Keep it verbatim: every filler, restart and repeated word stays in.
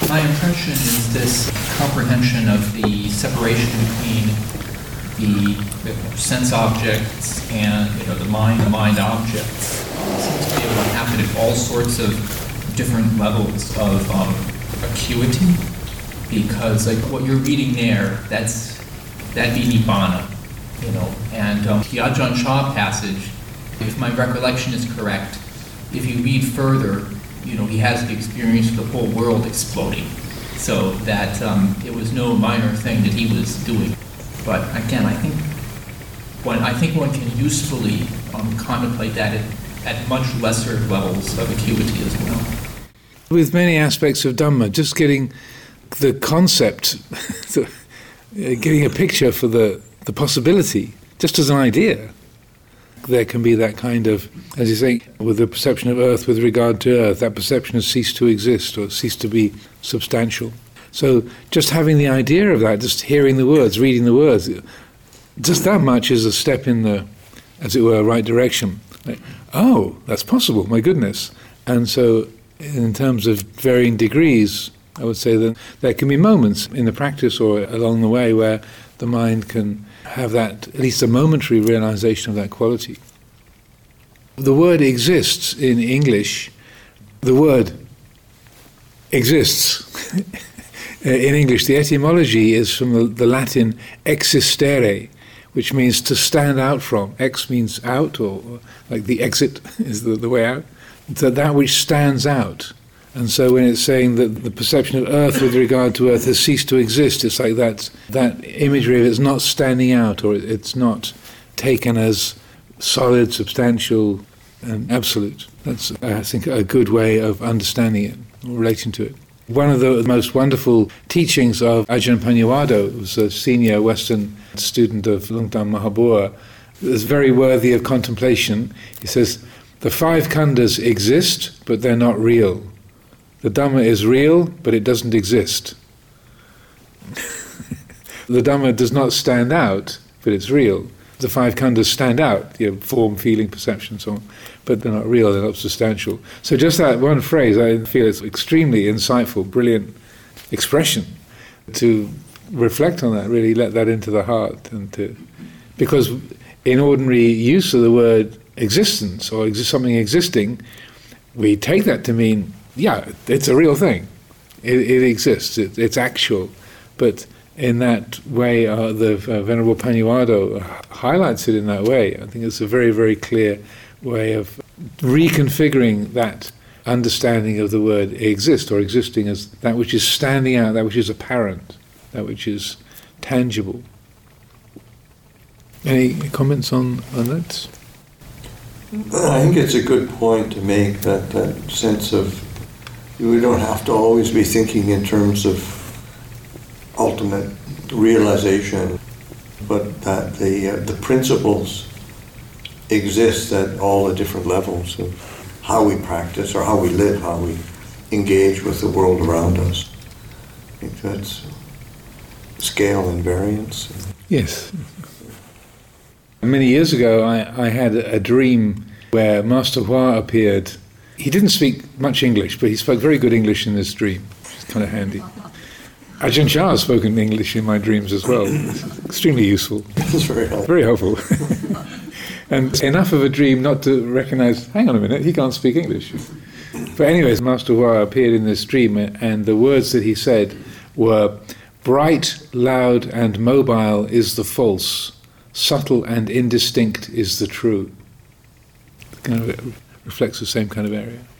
My impression is this comprehension of the separation between the, the sense objects and you know the mind, the mind objects seems to be able to happen at all sorts of different levels of um, acuity. Because like what you're reading there, that's that'd be Nibbana, you know. And um, the Ajahn Chah passage, if my recollection is correct, if you read further, you know, he has the experience of the whole world exploding. So that um, it was no minor thing that he was doing. But again, I think one, I think one can usefully um, contemplate that at, at much lesser levels of acuity as well. With many aspects of Dhamma, just getting the concept, getting a picture for the, the possibility, just as an idea. There can be that kind of, as you say, with the perception of earth with regard to earth, that perception has ceased to exist or ceased to be substantial. So just having the idea of that, just hearing the words, reading the words, just that much is a step in the, as it were, right direction. Like, oh, that's possible, my goodness. And so in terms of varying degrees, I would say that there can be moments in the practice or along the way where the mind can have that, at least a momentary realization of that quality. The word exists in English. The word exists. In English, the etymology is from the, the Latin existere, which means to stand out from. Ex means out, or, or like the exit is the, the way out. So that which stands out. And so when it's saying that the perception of earth with regard to earth has ceased to exist, it's like that, that imagery of it's not standing out, or it's not taken as solid, substantial, and absolute. That's, I think, a good way of understanding it, or relating to it. One of the most wonderful teachings of Ajahn Panyawado, who was a senior Western student of Lungtang Mahabua, is very worthy of contemplation. He says, the five khandhas exist, but they're not real. The Dhamma is real, but it doesn't exist. The Dhamma does not stand out, but it's real. The five khandhas stand out, you know, form, feeling, perception, so on, but they're not real, they're not substantial. So just that one phrase, I feel it's extremely insightful, brilliant expression to reflect on that, really let that into the heart. And to, because in ordinary use of the word existence, or exist, something existing, we take that to mean, yeah, it's a real thing. It, it exists. It, it's actual. But in that way, uh, the uh, Venerable Panyawado highlights it in that way. I think it's a very, very clear way of reconfiguring that understanding of the word exist, or existing as that which is standing out, that which is apparent, that which is tangible. Any comments on, on that? I think it's a good point to make, that, that sense of we don't have to always be thinking in terms of ultimate realization, but that the uh, the principles exist at all the different levels of how we practice or how we live, how we engage with the world around us. I think that's scale and variance. Yes. Many years ago, I, I had a dream where Master Hua appeared. He didn't speak much English, but he spoke very good English in this dream, which is kind of handy. Ajahn Chah has spoken English in my dreams as well. It's extremely useful. It's very helpful. Very helpful. And enough of a dream not to recognize, hang on a minute, he can't speak English. But anyways, Master Hua appeared in this dream, and the words that he said were, bright, loud, and mobile is the false, subtle and indistinct is the true. It kind of reflects the same kind of area.